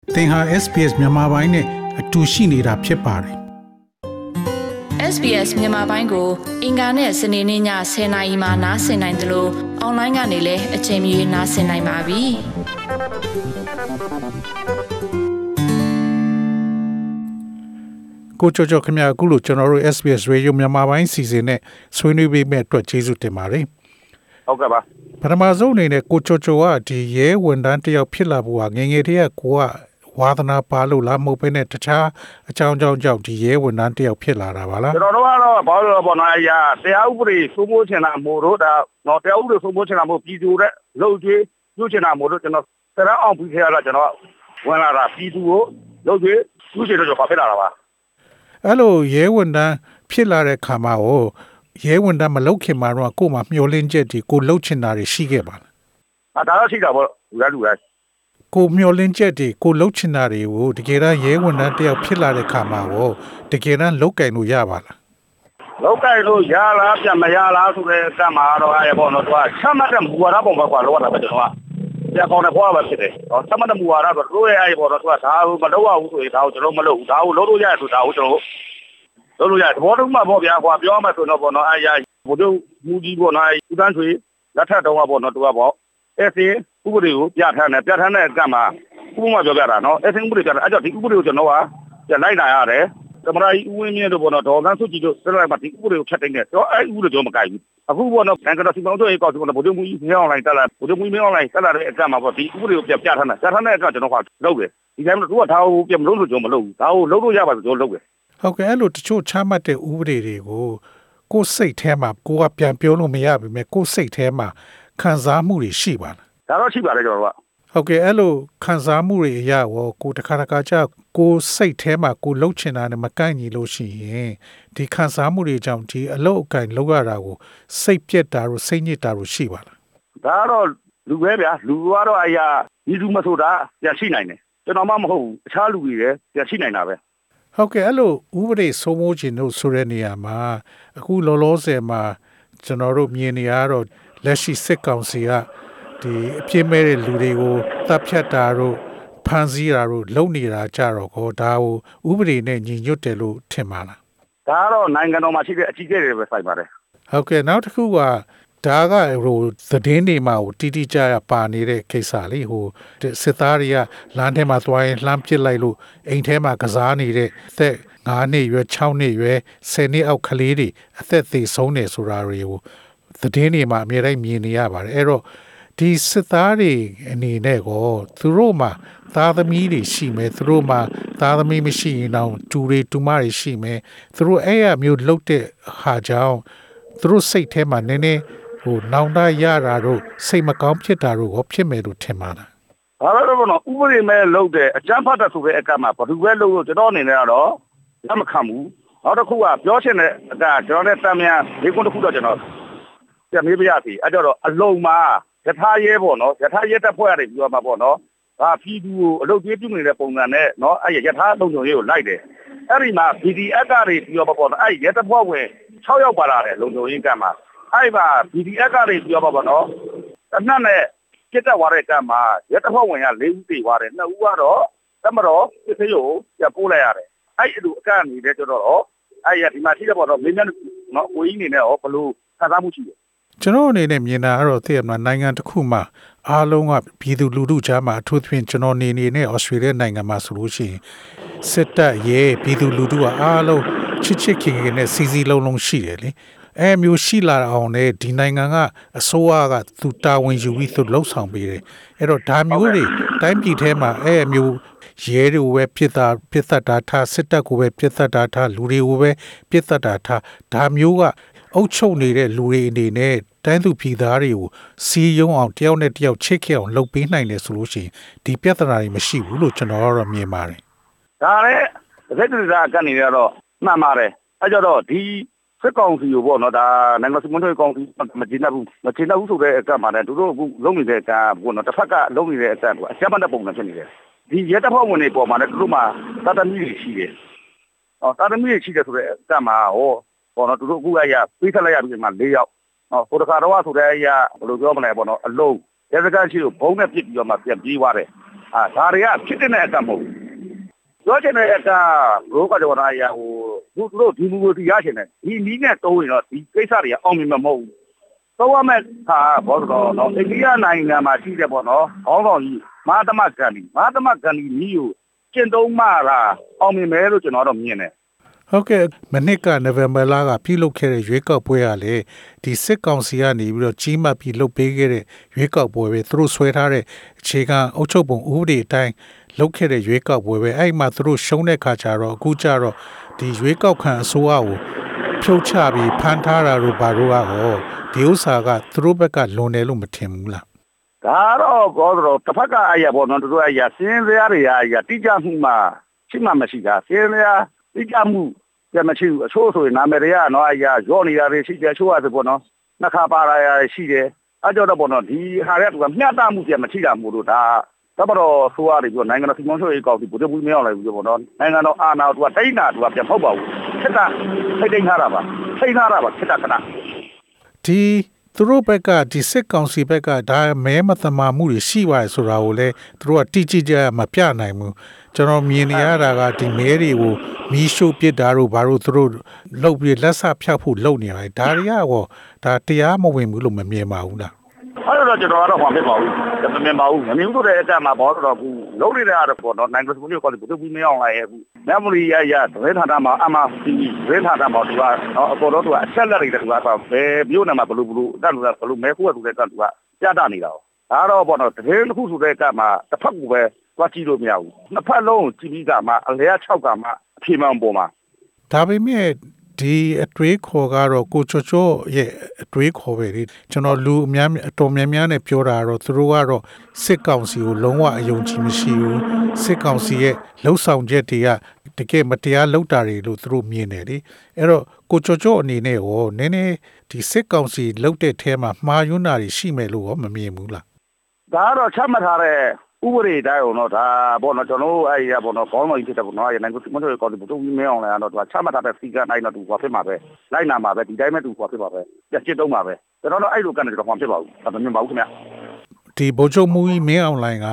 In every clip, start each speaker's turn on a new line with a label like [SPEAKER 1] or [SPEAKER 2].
[SPEAKER 1] သင်ဟာ SPS မြန်မာပိုင်းနဲ့အတူရှိနေတာဖြစ်ပါတယ်။
[SPEAKER 2] SBS မြန်မာပိုင်းကိုအင်ကာနဲ့စနေနေ့ည10:00နာရီမှနားဆင်နိုင်တယ်လို့အွန်လိုင်းကနေလည်းအချိန်မီနားဆင်နိုင်ပါပြီ။ကိုချိုချိုခင်ဗျာအခုလို့ကျွန်တော်တို့ SBS Radio မြန်မာပိုင်းစီစဉ်နဲ့ဆွေးနွေးပေးမဲ့အတွက်ကျေးဇူးတင်ပါတယ်
[SPEAKER 3] ။ဟုတ်ကဲ့ပါ
[SPEAKER 1] ။ပထမဆုံးအနေနဲ့ကိုချိုချိုကဒီရဲဝန်ထမ်းတယောက်ဖြစ်လာဖို့ကငယ်ငယ်တည်းကကိုကဝါသနာပါလို့လားမဟုတ်ဘဲနဲ့တခြားအကြောင်းကြောင့်ဒီရဲဝန်ထမ်းတယောက်ဖြစ်လာတာပါလား
[SPEAKER 3] ကျွန်တော်တို့ကတော့ဘာလို့ပေါ်နော်တရားဥပဒေစိုးမိုးချင်တာမို့လို့ဒါတော့တရားဥပဒေစိုးမိုးချင်တာမို့ပြည်သူတဲ့လုံကျွေးပြုချင်တာမို့လို့ကျွန်တော်စရအောင်ပြီးခဲ့ရတာကျွန်တော်ဝင်လာတာပြည်သူကိုလုံကျွေးပြုချင်တော့ဖြစ်လာတာပါ
[SPEAKER 1] အဲ့လိုရဲဝန်ထမ်းဖြစ်လာတဲ့ခါမှာရဲဝန်ထမ်းမလုပ်ခင်မှာတော့ကို့မှာမျှော်လင့်ချက်ကိုလှုပ်ချင်တာတွေရှိခဲ့ပါလား
[SPEAKER 3] ဒါတော့ရှိတာပေါ့လူတိုင်း
[SPEAKER 1] ကိုမျောလင်းချက်တွေကိုလှုပ်ချင်တာတွေကိုတကယ်တမ်းရဲဝန်ထမ်းတယောက်ဖြစ်လာတဲ့ခါမှာတကယ်တမ်းလောက်ကင်လို့ရပါလား
[SPEAKER 3] လောက်ကင်လို့ရလားပြန်မရလားဆိုတဲ့ကံမှာတော့အဲ့ပေါ့နော်သူကချမှတ်တဲ့မူဝါဒပုံမှာလောရတာပဲကျွန်တော်ကပြန်ကောင်းတဲ့ဘွားပဲဖြစ်တယ်ဟောချမှတ်တဲ့မူဝါဒဆိုတို့ရဲ့အဲ့ပေါ့နော်သူကဒါကိုမလုပ်ရဘူးဆိုရင်ဒါကိုကျွန်တော်မလုပ်ဘူးဒါကိုလုပ်လို့ရတယ်ဆိုဒါကိုကျွန်တော်လုပ်လို့ရတယ်သဘောတူမှပေါ့ဗျာဟောပြောမှဆိုတော့ပေါ့နော်အဲ့ရဘုဒ္ဓမူကြီးပေါ့နော်ဦးတန်းဆွေလက်ထက်တုန်းကပေါ့နော်သူကပေါ့အဲ့ဒီဥပဒေကိုပြဋ္ဌာန်းတဲ့အကန့်မှာဥပမာပြောပြတာနော်အဲ့ဒီဥပဒေပြတာအဲ့ကြောင့်ဒီဥပဒေကိုကျွန်တော်ကပြန်လိုက်လာရတယ်သမရကြီးဦးဝင်းမြင့်တို့ပေါ့နော်ဒေါ်ကန်းစုကြည်တို့ဆက်လိုက်မှဒီဥပဒေကိုဖျက်သိမ်းတယ်တော့အဲ့ဥပဒေကျွန်တော်မကိုက်ဘူးအခုပေါ့နော်နိုင်ငံတော်စီမံချုပ်ရေးကောက်စီပေါ့နော်ဗိုလ်ချုပ်မှုကြီးမင်းအောင်လိုင်းတက်လာဗိုလ်ချုပ်မှုမင်းအောင်လိုင်းတက်လာတဲ့အကန့်မှာပေါ့ဒီဥပဒေကိုပြဋ္ဌာန်းတဲ့အကန့်ကျွန်တော်ကလုပ်တယ်ဒီတိုင်းတော့သူကဒါကိုပြန်မလုပ်လို့ကျွန်တော်မလုပ်ဘူးဒါကိုလုပ်လို့ရပါဆိုကျွန်တော်လုပ်တယ်
[SPEAKER 1] ဟုတ်ကဲ့အဲ့လိုတချို့ချမှတ်တဲ့ဥပဒေတွေကိုကိုယ်စိတ်ထဲမှာကိုကပြန်ပြောလို့မရပါဘူးကိုယ်စိတ်ထဲမှာခံစားမှုတွေရှိပါလား
[SPEAKER 3] ဒါတော့ရှိပါတယ်ကျွန်တော်က
[SPEAKER 1] ဟုတ်ကဲ့အဲ့လိုခံစားမှုတွေအရာကိုတခါကြာကိုစိတ်ထဲမှာကိုလှုပ်ချင်တာနဲ့မကိုက်ညီလို့ရှိရင်ဒီခံစားမှုတွေကြောင့်ဒီအလုတ်အကင်လှုပ်ရတာကိုစိတ်ပြက်တာတို့စိတ်ညစ်တာတို့ရှိပါလား
[SPEAKER 3] ဒါတော့လူပဲဗျာလူကတော့အရာဒီလူမဆိုတာပြန်ရှိနိုင်တယ်ကျွန်တော်မှမဟုတ်ဘူးအခြားလူတွေလည်းပြန်ရှိနိုင်တာပဲ
[SPEAKER 1] ဟုတ်ကဲ့အဲ့လိုဥပဒေစိုးမိုးခြင်းတို့ဆိုတဲ့နေရာမှာအခုလောလောဆယ်မှာကျွန်တော်တို့မြင်နေရတော့လက်ရှိစစ်ကောင်စီကဒီအပြစ်မဲ့တဲ့လူတွေကိုတပ်ဖြတ်တာတို့ဖမ်းဆီးတာတို့လုပ်နေတာကြတော့ဒါကိုဥပဒေနဲ့ညီညွတ်တယ်လို့ထင်ပါလား
[SPEAKER 3] ဒါကတော့နိုင်ငံတော်မှာရှိတဲ့အကြီးအကဲတွေပဲဆိုင်ပါတယ်
[SPEAKER 1] ဟုတ်ကဲ့နောက်တစ်ခုကဒါကသတင်းတွေမှာတီတီကြရပါနေတဲ့ကိစ္စလေးစစ်သားတွေကလမ်းထဲမှာသွားရင်လှမ်းပစ်လိုက်လို့အိမ်ထဲမှာကစားနေတဲ့သက်9နှစ်ရွယ်6နှစ်ရွယ်10နှစ်အောက်ကလေးတွေအသက်သေဆုံးနေဆိုတာတွေကိုသတင်းတွေမှာအများတိုင်းမြင်နေရပါတယ်အဲ့တော့ဒီစစ်သားတွေအနေနဲ့သူတို့မှာသားသမီးတွေရှိမယ်သူတို့မှာသားသမီးမရှိရင်တော့တူမတွေရှိမယ်သူတို့အဲ့ရမျိုးလှုပ်တဲ့ဟာကြောင့်သူတို့စိတ်ထဲမှာနည်းနည်းနောင်တရတာတို့စိတ်မကောင်းဖြစ်တာတို့ဖြစ်မယ်လို့ထင်ပါလား
[SPEAKER 3] ဘာလို့လဲနော်ဥပဒေမဲ့လှုပ်တဲ့အကြမ်းဖက်တဲ့ဆိုတဲ့အကမှာဘာလို့ပဲလှုပ်လို့ကျွန်တော်အနေနဲ့ကတော့လက်မခံဘူးနောက်တစ်ခုကပြောချင်တဲ့အကကျွန်တော်နဲ့တမ်းများဒီကုန်းတစ်ခုတော့ကျွန်တော်ပြန်မေးပြရစီအဲ့တော့အလုံးမှာယထာရဲပေါ့နော်ယထာရဲတက်ဖွဲ့ရတယ်ပြောမှာပေါ့နော်ဒါပြည်သူကိုအလုပ်ကျွေးပြုနေတဲ့ပုံစံနဲ့နော်အဲ့ယထာလုံခြုံရေးကိုလိုက်တယ်အဲ့ဒီမှာ BDF ကတွေပြောမှာပေါ့နော်အဲ့ရဲတက်ဖွဲ့ဝင်6ယောက်ပါလာတယ်လုံခြုံရေးကမ်းမှာအဲ့မှာ BDF ကတွေပြောမှာပေါ့နော်အနှံ့နဲ့ပြစ်တက်သွားတဲ့ကမ်းမှာရဲတက်ဖွဲ့ဝင်က4ဦးတေသွားတယ်2ဦးကတော့တမတော်စစ်သေးကိုပြန်ပို့လိုက်ရတယ်အဲ့အတူအကန့်အနေနဲ့တော့အဲ့ရဒီမှာရှိတဲ့ပေါ့နော်မင်းများနော်ကိုကြီးအနေနဲ့ဘလို့ခံစားမှုရှိတယ်
[SPEAKER 1] ကျွန်တော်အနေနဲ့မြင်တာကတော့သိရမလားနိုင်ငံတစ်ခုမှာအားလုံးကပြည်သူလူထုကြားမှာအထူးသဖြင့်ကျွန်တော်နေတဲ့ဩစတြေးလျနိုင်ငံမှာဆိုလို့ရှိရင်စစ်တပ်ရဲပြည်သူလူထုကအားလုံးချစ်ခင်နဲ့စီလုံးရှိတယ်လေအဲမျိုးရှိလာအောင်လေဒီနိုင်ငံကအစိုးရကသူတာဝန်ယူပြီးသူလှုပ်ဆောင်ပေးတယ်အဲ့တော့ဒါမျိုးတွေတိုင်းပြည်ထဲမှာအဲမျိုးရဲတွေပဲပြစ်သက်တာထားစစ်တပ်ကိုပဲပြစ်သက်တာထားလူတွေကိုပဲပြစ်သက်တာထားဒါမျိုးကအုပ်ချုပ်နေတဲ့လူတွေအနေနဲ့တိုင်းသူပြည်သားတွေကိုစီးရုံအောင်တယောက်နဲ့တယောက်ချစ်ခဲ့အောင်လုပ်ပေးနိုင်တယ်ဆိုလို့ရှိရင်ဒီပြဿနာတွေမရှိဘူးလို့ကျွန်တော်ကတော့မြင်ပါတယ်
[SPEAKER 3] ဒါလည်းတစ်ဖက်တစ်စားကနေရတော့မှန်ပါတယ်အဲကြတော့ဒီစစ်ကောင်စီကိုပေါ့နော်ဒါနိုင်ငံစီမံချုပ်ကောင်စီမကျေနပ်ဘူးဆိုတဲ့အကန့်မှာလည်းသူတို့အခုလုံးနေတဲ့အကန့်ပေါ့နော်တစ်ဖက်ကလုံးနေတဲ့အကန့်ကအကြမ်းဖက်တဲ့ပုံစံဖြစ်နေတယ်ဒီရဲတပ်ဖွဲ့ဝင်တွေပေါ်မှာလည်းသူတို့မှာတာသမီတွေရှိတယ်တာသမီတွေရှိတယ်ဆိုတဲ့အကန့်မှာပေါ့နော်သူတို့အခုပေးထက်လိုက်ရပြီးမှ4ယောက်ဟိုတခါတော့ဆိုတဲ့အရာဘယ်လိုပြောမလဲပေါ့နော်အလုံးရဲစခန်းရှိကိုဘုံနဲ့ပစ်ပြီးတော့မှပြန်ပြေးသွားတယ်ဒါတွေကဖြစ်တဲ့အကမဟုတ်ပြောချင်တဲ့အကရိုးကတော့ဒါရဟိုသူတို့ဒီမူကိုရချင်တယ်ဒီနီးနဲ့တုံးရင်တော့ဒီကိစ္စတွေကအောင်မြင်မှာမဟုတ်ဘူးသုံးရမယ့်ဟာဘောတော့နော်အိန္ဒိယနိုင်ငံမှာရှိတယ်ပေါ့နော်ခေါင်းဆောင်ကြီးမဟာသမဂန္ဒီနီးကိုကျင့်သုံးမှလာအောင်မြင်မယ်လို့ကျွန်တော်တော့မြင်တယ်
[SPEAKER 1] ဟုတ်ကဲ့မနစ်ကနိုဝင်ဘာလကပြုလုပ်ခဲ့တဲ့ရွေးကောက်ပွဲကလည်းဒီစစ်ကောင်စီကနေပြီးတော့ကြီးမှတ်ပြီးလုပ်ပေးခဲ့တဲ့ရွေးကောက်ပွဲပဲသူတို့ဆွဲထားတဲ့အခြေခံအုပ်ချုပ်ပုံဥပဒေအတိုင်းလုပ်ခဲ့တဲ့ရွေးကောက်ပွဲပဲအဲ့မှာသူတို့ရှုံးတဲ့ခါကျတော့အခုကျတော့ဒီရွေးကောက်ခံအစိုးရကိုဖြုတ်ချပြီးဖမ်းထားတာတို့ဘာတို့ကတော့ဒီဥစ္စာကသူတို့ဘက်ကလွန်တယ်လို့မထင်ဘူးလား
[SPEAKER 3] ဒါတော့ဘောတော့တစ်ဖက်ကအဲ့ရပေါ့နော်တို့အဲ့ရစင်းစရာတွေအဲ့ရတိကျမှုမှရှိမှမရှိတာစင်းစရာတိကျမှုကြမရှိဘူးအချို့ဆိုရင်နာမည်တွေကနော်အဲ့ရရော့နေတာတွေရှိတယ်အချို့ကဆိုပေါ့နော်နှစ်ခါပါလာရရှိတယ်အဲ့ကြောင့်တော့ပေါ့နော်ဒီဟာတွေကမျှတမှုကြမရှိတာမို့လို့ဒါတော့ဆိုရတယ်ပြောနိုင်ငံတော်စီမံချုပ်ရေးကောက်စီဘုဒ္ဓဘူးမရောက်လိုက်ဘူးပေါ့နော်နိုင်ငံတော်အာဏာကတိတ်နာကပြန်ဖောက်ပါဘူးခက်တာထိတ်ထားတာပါခက်တာခဏ
[SPEAKER 1] ဒီသူတို့ဘက်ကဒီစစ်ကောင်စီဘက်ကဒါမဲမသမာမှုတွေရှိပါရဲ့ဆိုတာကိုလည်းသူတို့ကတိကျကျမပြနိုင်ဘူးကျွန်တော်မြင်နေရတာကဒီမဲတွေကိုမီးရှို့ပစ်တာတို့ဘာလို့သူတို့လှုပ်ပြီးလက်ဆဖြတ်ဖို့လုပ်နေရတယ်ဒါတွေကရောဒါတရားမဝင်ဘူးလို့မမြင်ပါဘူးလား
[SPEAKER 3] အဲ့တော့ကျွန်တော်ကတော့ဟောဖြစ်ပါဘူးမမြင်ပါဘူးမမြင်ဘူးတဲ့အကမှာဘောတော့ကူလုံးနေတဲ့အားတော့ပေါ့နော်နိုင်ငံစကူမျိုးကောဒီဘုဒ္ဓဘူးမအောင်လာရဲ့ကူ memory ရသတင်းဌာနမှာအမှသတင်းဌာနမှာသူကနော်အပေါ်တော့သူကအချက်လက်တွေတူကဘယ်မျိုးနဲ့မှဘလို့တက်လို့ဘလို့မဲခိုးရတူတဲ့ကသူကပြတာနေတာ။ဒါတော့ပေါ့နော်သတင်းတစ်ခုဆိုတဲ့ကမှာတစ်ဖက်ကူပဲသွားကြည့်လို့မရဘူး။နှစ်ဖက်လုံးကြည့်ပြီးကမှအလဲ6ကမှအဖြေမှန်ပေါ်မှာ
[SPEAKER 1] ဒါပေမဲ့ဒီအတွေးခေါ်ကတော့ကိုချောချောရဲ့အတွေးခေါ်ပဲလေကျွန်တော်လူအများအတော်များများနဲ့ပြောတာတော့သူတို့ကတော့စစ်ကောင်စီကိုလုံးဝအယုံကြည်မရှိဘူးစစ်ကောင်စီရဲ့လှုပ်ဆောင်ချက်တွေကတကယ်မတရားလုပ်တာတွေလို့သူတို့မြင်တယ်လေအဲ့တော့ကိုချောချောအနေနဲ့ရောနည်းနည်းဒီစစ်ကောင်စီလုပ်တဲ့ထဲမှာမှားယွင်းတာတွေရှိမယ်လို့ရောမမြင်ဘူးလား
[SPEAKER 3] ဒါကတော့ချမှတ်ထားတဲ့ဥပဒေတိုင်းတော့ဒါပေါ့နော်ကျွန်တော်တို့အဲ့ရပေါ့နော်ခေါင်းတော်ကြီးဖြစ်တယ်ပေါ့နော်နိုင်ငံကိုမတော်ကောဒီဘုံမင်းအောင်လည်းတော့သူချမှတ်ထားတဲ့စီကံတိုင်းတော့သူဟောဖြစ်မှာပဲလိုက်နာမှာပဲဒီတိုင်းပဲသူဟောဖြစ်မှာပဲပြစ်တုံးမှာပဲကျွန်တော်တို့အဲ့လိုကနေတော့ဟောဖြစ်ပါဘူးဒါမမြင်ပါဘူးခင်ဗျ
[SPEAKER 1] ဒီဗိုလ်ချုပ်မူကြီးမင်းအောင်လှိုင်က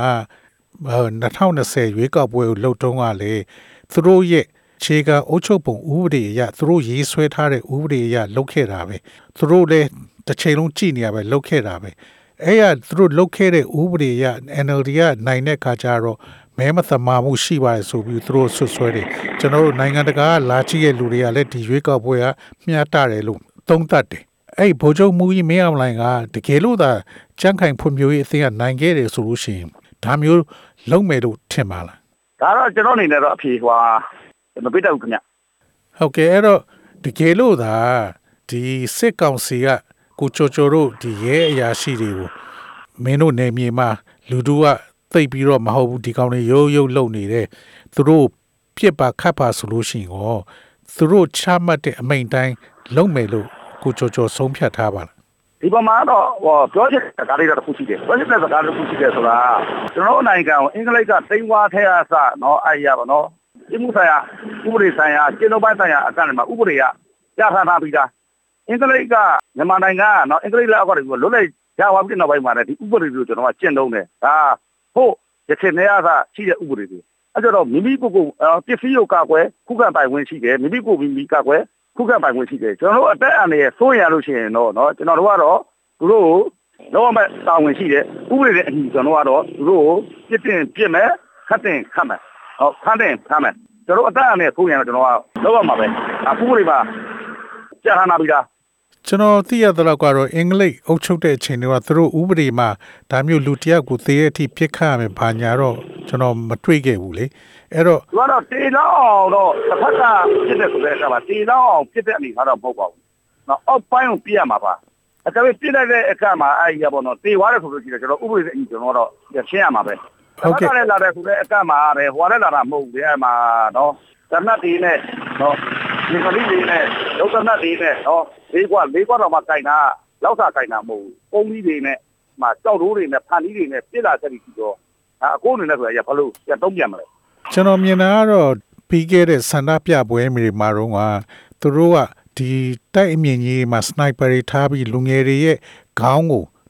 [SPEAKER 1] 2020ရွေးကောက်ပွဲကိုလှုပ်တုံးကလေသူတို့ရဲ့ခြေကအုပ်ချုပ်ပုံဥပဒေအရသူတို့ရေးဆွဲထားတဲ့ဥပဒေအရလှုပ်ခဲ့တာပဲသူတို့လည်းတစ်ချိန်လုံးကြည်နေရပဲလှုပ်ခဲ့တာပဲအဲ့ရသူတို့လုတ်ခဲ့တဲ့ဥပဒေရ NLD ကနိုင်တဲ့ခါကျတော့မဲမသမာမှုရှိပါတယ်ဆိုပြီးသူတို့ဆွဆွဲတယ်ကျွန်တော်တို့နိုင်ငံတကာကလာကြည့်ရဲ့လူတွေကလည်းဒီရွေးကောက်ပွဲကမျှတတယ်လို့သုံးသပ်တယ်အဲ့ဗိုလ်ချုပ်မူကြီးမင်းအောင်လှိုင်ကတကယ်လို့သာကြံ့ခိုင်ဖွံ့ဖြိုးရေးအသင်းကနိုင်ခဲ့တယ်ဆိုလို့ရှိရင်ဒါမျိုးလုံးမယ်လို့ထင်ပါလား
[SPEAKER 3] ဒါတော့ကျွန်တော်အနေနဲ့တော့အဖြေဟွာမပြတ်တော့ဘူးခင်ဗျ
[SPEAKER 1] ဟုတ်ကဲ့အဲ့တော့တကယ်လို့သာဒီစစ်ကောင်စီကကိုချိုချိုတို့ဒီရဲအရာရှိတွေကိုမင်းတို့နေမြေမှာလူတို့ကသိပ်ပြီးတော့မဟုတ်ဘူးဒီကောင်တွေရုပ်လုံနေတယ်သူတို့ပြစ်ပါခတ်ပါဆိုလို့ရှိရင်ရောသူတို့ချမှတ်တဲ့အမိန့်တိုင်းလုပ်မယ်လို့ကိုချိုချိုဆုံးဖြတ်ထားပါလား
[SPEAKER 3] ဒီပေါ်မှာတော့ပြောချင်တဲ့စကားလေးတော့တစ်ခုရှိတယ်ပြောချင်တဲ့စကားတစ်ခုရှိတယ်ဆိုတာကျွန်တော်နိုင်ငံကိုအင်္ဂလိပ်ကတိမ်ဝါထဲအစနော်အဲ့ရပါနော်ဒီမှုဆိုင်ရာဥပဒေဆိုင်ရာကျင့်သုံးပိုင်းဆိုင်ရာအကန့်အသတ်မှာဥပဒေကပြဌာန်းထားပြီးသားအင်္ဂလိပ်ကမြန်မာနိုင်ငံကနော်အင်္ဂလိပ်လက်အောက်ကလွတ်လပ်ရသွားပြီးနောက်ပိုင်းမှာလည်းဒီဥပဒေတွေကိုကျွန်တော်ကကျင့်သုံးတယ်ဒါဟုတ်ရချင်နေရတာရှိတဲ့ဥပဒေတွေအဲ့တော့မိမိကိုယ်ပစ္စည်းကိုကာကွယ်ခုခံပိုင်ခွင့်ရှိတယ်မိမိကိုယ်မိမိကာကွယ်ခုခံပိုင်ခွင့်ရှိတယ်ကျွန်တော်တို့အသက်အန္တရာယ်စိုးရလို့ရှိရင်တော့နော်ကျွန်တော်တို့ကတော့သူတို့ကိုလုံးဝတာဝန်ရှိတယ်ဥပဒေနဲ့အညီကျွန်တော်ကတော့သူတို့ကိုပြစ်တင်ပြစ်မယ်ခတ်တင်ခတ်မယ်ဟုတ်ခတ်တင်ခတ်မယ်ကျွန်တော်တို့အသက်အန္တရာယ်စိုးရတော့ကျွန်တော်ကလုံးဝမှာပဲအခုဥပဒေမှာကြာခဏပြီးသား
[SPEAKER 1] ကျွန်တော်သိရတဲ့လောက်ကတော့အင်္ဂလိပ်အုပ်ချုပ်တဲ့အချိန်တွေကသူတို့ဥပဒေမှာဒါမျိုးလူတယောက်ကိုသေတဲ့အထိပြစ်ခတ်ရမယ်ဘာညာတော့ကျွန်တော်မတွေ့ခဲ့ဘူးလေအဲ့တော့
[SPEAKER 3] သူကတော့တေလောင်းတော့တစ်ဖက်ကပြစ်တဲ့ဆိုတဲ့အခါမှာတေလောင်းပြစ်တဲ့အနေထားတော့မဟုတ်ပါဘူး။နော်အောက်ပိုင်းကိုပြရမှာပါ။အကယ်၍ပြစ်လိုက်တဲ့အခါမှာအဲ့ရပေါ့နော်တေသွားတယ်ဆိုလို့ရှိရင်ကျွန်တော်ဥပဒေနဲ့အညီကျွန်တော်တော့ရှင်းရမှာပဲ။ဟုတ်ကဲ့။လာတဲ့ဆိုတဲ့အခါမှာပဲဟိုလည်းလာတာမဟုတ်ဘူးလေအဲ့မှာနော်တနတ်တီးနဲ့နော်ဒီကလေးလေးနဲ့ဒုက္ခနတ်တီးနဲ့နော်လေးကွာတော့မှကြိုင်တာလောက်စာကြိုင်တာမဟုတ်ဘူး။ပုံကြီးတွေနဲ့မှကြောက်ရိုးတွေနဲ့ဖန်ကြီးတွေနဲ့ပြစ်လာချက်တွေရှိတော့အကိုအနေနဲ့ဆိုရဘာလို့တုံးပြန်မလဲ
[SPEAKER 1] ကျွန်တော်မြင်တာကတော့ပြီးခဲ့တဲ့ဆန္ဒပြပွဲမျိုးမှာတော့သူတို့ကဒီတိုက်အမြင့်ကြီးမှာစနိုက်ပါတွေထားပြီးလူငယ်တွေရဲ့ခေါင်းကိုတ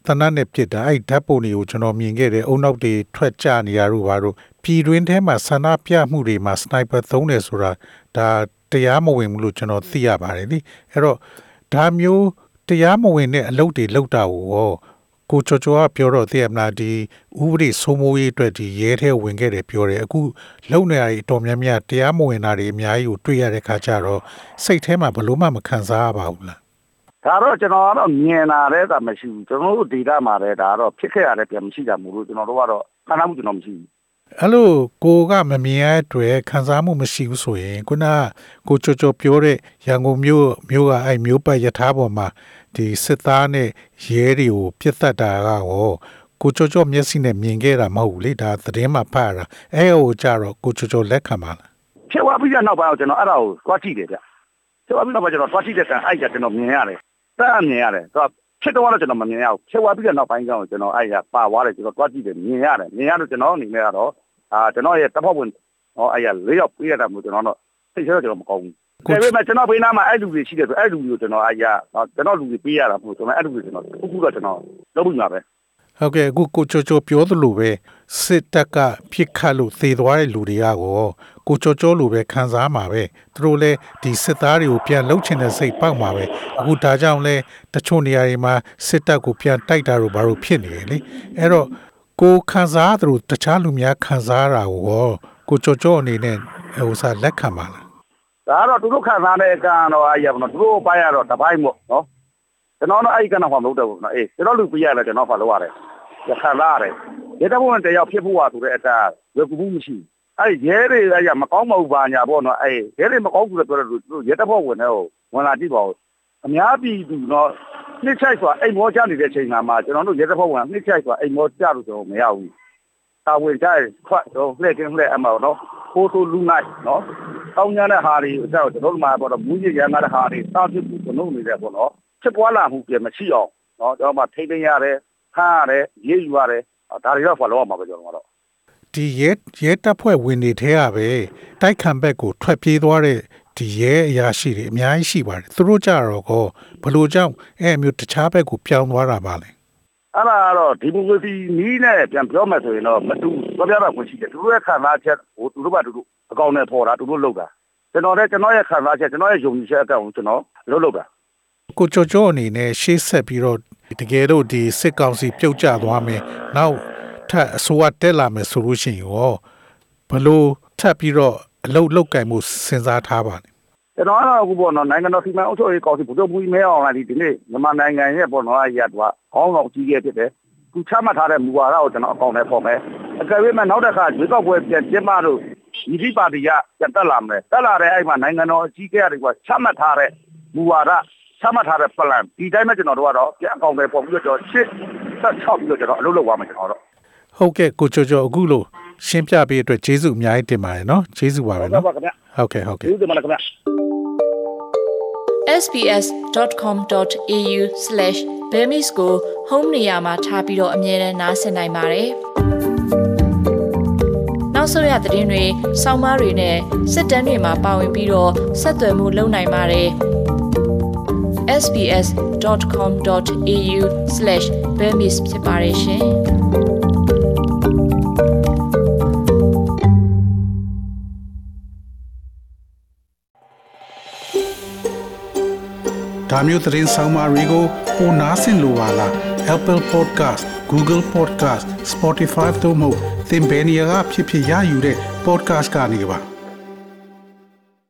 [SPEAKER 1] တနတ်နဲ့ပြစ်တာအဲ့ဓာတ်ပုံတွေကိုကျွန်တော်မြင်ခဲ့တယ်အုံနောက်တွေထွက်ကျနေရလို့ပါတော့ပြည်တွင်းထဲမှာဆန္ဒပြမှုတွေမှာစနိုက်ပါသုံးတယ်ဆိုတာဒါတရားမဝင်ဘူးလို့ကျွန်တော်သိရပါတယ်လေအဲ့တော့ဒါမျိုးတရားမဝင်တဲ့အလုပ်တွေလုပ်တာကိုချိုချိုကပြောတော့သိရမလားဒီဥပဒေစိုးမိုးရေးအတွက်ဒီရဲထဲဝင်ခဲ့တယ်ပြောတယ်အခုလုံနေရတဲ့တော်များများတရားမဝင်တာတွေအများကြီးကိုတွေ့ရတဲ့ခါကျတော့စိတ်ထဲမှာဘလို့မှမခံစားရပါဘူးလား
[SPEAKER 3] ဒါတော့ကျွန်တော်ကတော့မြင်လာတဲ့တာမရှိဘူးကျွန်တော်တို့ဒေတာမှာလည်းဒါတော့ဖြစ်ခဲ့ရတဲ့ပြန်မရှိကြဘူးလို့ကျွန်တော်တို့ကတော့ခံစားမှုကျွန်တော်မရှိဘူး
[SPEAKER 1] အဲ့လိုကိုကမမြင်ရတဲ့အတွက်ခံစားမှုမရှိဘူးဆိုရင်ခုနကကိုချိုချိုပြောတဲ့ရန်ကုန်မြို့ကအဲ့မြို့ပတ်ရထားပေါ်မှာဒီစစ်သားနဲ့ရဲတွေကိုပြစ်တက်တာကကိုချိုချိုမျက်စိနဲ့မြင်ခဲ့တာမဟုတ်ဘူးလေဒါသတင်းမှာဖတ်ရတာအဲ့ဟိုကြတော့ကိုချိုချိုလက်ခံပါလား
[SPEAKER 3] ဖြစ်သွားပြီးတဲ့နောက်ပိုင်းကျွန်တော်အဲ့ဒါကိုတွားကြည့်တယ်ဗျဖြစ်သွားပြီးနောက်ပိုင်းကျွန်တော်တွားကြည့်တဲ့အဲ့ကျကျွန်တော်မြင်ရတယ်တာမြင်ရတယ်သူကဖြစ်တော့ကျွန်တော်မမြင်ရဘူးဖြစ်သွားပြီးတဲ့နောက်ပိုင်းကျတော့ကျွန်တော်အဲ့ရပါသွားတယ်ကျွန်တော်တွားကြည့်တယ်မြင်ရတယ်ကျွန်တော်အနေနဲ့ကတော့ကျွန်တော်ရဲ့တပ်ဖွဲ့ဝင်အဲ့ရ၄ယောက်ပြေးရတာမျိုးကျွန်တော်တော့သိချင်တော့ကျွန်တော်မကောင်းဘူးဒါပေမဲ့ကျွန်တော်ဘေးနားမှာအဲ့လူတွေရှိတယ်ဆိုအဲ့လူတွေကိုကျွန်တော်အဲ့ရကျွန်တော်လူတွေပြေးရတာမျိုးကျွန်တော်အဲ့လူတွေကျွန်တော်ခုတော့ကျွန်တော်လုပ်ပြီးမှာပဲ
[SPEAKER 1] ဟုတ်ကဲ့အခုကိုချိုချိုပြောသလိုပဲစစ်တပ်ကဖြစ်ခတ်လို့သေသွားတဲ့လူတွေကကိုချိုချိုလိုပဲခံစားမှာပဲသူတို့လည်းဒီစစ်သားတွေကိုပြန်လှုပ်ချင်တဲ့စိတ်ပေါက်မှာပဲအခုဒါကြောင့်လဲတချို့နေရာတွေမှာစစ်တပ်ကိုပြန်တိုက်တာတို့ဘာလို့ဖြစ်နေလဲလေအဲ့တော့ကိုခံစားသလိုတခြားလူများခံစားတာကိုချိုချိုအနေနဲ့လက်ခံပါလား
[SPEAKER 3] ဒါတော့သူတို့ခံစားတဲ့အကတော့အဲ့ရပါတော့သူတို့ပိုင်းရတော့တပိုင်းပေါ့နော်ကျွန်တော်တော့အဲ့ကနဟောမလုပ်တော့ဘူးနော်ကျွန်တော်လူပြရတယ်ကျွန်တော်ဖာလို့ရတယ်ခံစားရတယ်ရဲတပ်ဖွဲ့ဝင်တယောက်ဖြစ်ဖို့ဆိုတဲ့အတာဝေကူမှုမရှိအဲ့ရဲတွေအဲ့မကောင်းမဟုတ်ပါညာပေါ့နော်အဲ့ရဲတွေမကောင်းဘူးလို့ပြောတယ်သူရဲတပ်ဖွဲ့ဝင်တွေကိုဝင်လာကြည့်ပါဦးအများပြည်သူတော့နှိမ့်ချိုက်ဆိုတာအိမ်မောချနေတဲ့ချိန်မှာကျွန်တော်တို့ရဲတပ်ဖွဲ့ဝင်နှိမ့်ချိုက်ဆိုတာအိမ်မောချလို့ဆိုတော့မရဘူးတာဝန်ကြရခွတ်တော့လှည့်ကင်းလှည့်အမောနော်ဖိုးထိုးလူနိုင်နော်တောင်းရတဲ့ဟာတွေကျွန်တော်တို့မှာပေါ့တော့မူးကြီးရမ်းတဲ့ဟာတွေစာဖြစ်ဘူးကျွန်တော်နေတယ်ပေါ့နော်ဖြစ်ပွားလာမှုပြန်မရှိအောင်နော်ကျွန်တော်မှထိမ့်သိမ်းရတယ်ခါရတယ်ရေးယူရတယ်ဒါတွေတော့ဖာလို့ရမှာပဲကျွန်တော်ကတော့
[SPEAKER 1] ဒီရဲတပ်ဖွဲ့ဝင်တွေထဲကပဲတိုက်ခံဘက်ကိုထွက်ပြေးသွားတဲ့ဒီရဲအရာရှိတွေအများကြီးရှိပါတယ်သူတို့ကြတော့ဘလို့ကြောင့်အဲ့မျိုးတခြားဘက်ကိုပြောင်းသွားတာပါလဲ
[SPEAKER 3] အဲ့ဒါကတော့ဒီမိုကရေစီနီးနဲ့ပြန်ပြောမယ်ဆိုရင်တော့မတူတော့ပြတာကိုရှိတယ်သူတို့ရဲ့ခံစားချက်ဟိုသူတို့ကသူတို့အကောင့်နဲ့ပေါ်တာသူတို့လုပ်တာကျွန်တော်ရဲ့ခံစားချက်ကျွန်တော်ရဲ့ယုံကြည်ချက်အကောင့်ကိုကျွန်တော်လုပ်တာ
[SPEAKER 1] ကိုချိုချိုအနေနဲ့ရှေ့ဆက်ပြီးတော့တကယ်လို့ဒီစစ်ကောင်စီပြုတ်ကျသွားမယ်နောက်ထပ်အစိုးရတက်လာမယ်ဆိုလို့ရှိရင်ဘလို့ထပ်ပြီးတော့အလုပ်ကင်မှုစဉ်းစားထားပါနဲ့
[SPEAKER 3] ကျွန်တော်ကတော့အခုပေါ့နော်နိုင်ငံတော်စီမံအုပ်ချုပ်ရေးကောင်စီဗိုလ်ချုပ်ဘူးမဲအောင်လာဒီနေ့မြန်မာနိုင်ငံရဲ့ပေါ့နော်အရာကခေါင်းဆောင်ကြီးခဲ့ဖြစ်တယ်သူချမှတ်ထားတဲ့မူဝါဒကိုကျွန်တော်အကောင့်ထဲပေါ်မယ်အကယ်၍နောက်တစ်ခါရွေးကောက်ပွဲပြန်ကျင်းပလို့ဒီပါတီကပြန်တက်လာမယ်တက်လာတဲ့အဲ့မှာနိုင်ငံတော်အကြီးအကဲတွေကချမှတ်ထားတဲ့မူဝါဒချမှတ်ထားတဲ့ plan ဒီတိုင်းပဲကျွန်တော်တို့ကတော့ပြန်အကောင့်ထဲပေါ်ပြီးတော့ရှစ်ဆက်ချောက်ပြီးတော့ကျွန်တော်အလုပ်လုပ်သွားမယ်ကျွန်တော်တို့
[SPEAKER 1] ဟုတ်ကဲ့ကိုချိုချိုအခုလို့ရှင်းပြပေးအတွက်ကျေးဇူးအများကြီးတင်ပါတယ်နော်ကျေးဇူးပါပဲနော်
[SPEAKER 3] ဟုတ်ကဲ့ကျေးဇူးတင်ပါတယ်ခင်ဗျာ
[SPEAKER 2] sbs.com.au/bemis ကို home နေရာမှာထားပြီးတော့အမြဲတမ်းနားဆင်နိုင်ပါတယ်နောက်ဆုံးရသတင်းတွေစောင်းမားတွေနဲ့စစ်တမ်းတွေမှာပါဝင်ပြီးတော့ဆက်သွယ်မှုလုပ်နိုင်ပါတယ် sbs.com.au/bemis ဖြစ်ပါတယ်ရှင်
[SPEAKER 1] ဒါမျိုးသတင်းဆောင်မတွေကိုပိုနားဆင်လိုပါလား Apple Podcast Google Podcast Spotify တို့မှာသင်ပင်ရာဖြစ်ရယူတဲ့ podcast ကနေပါ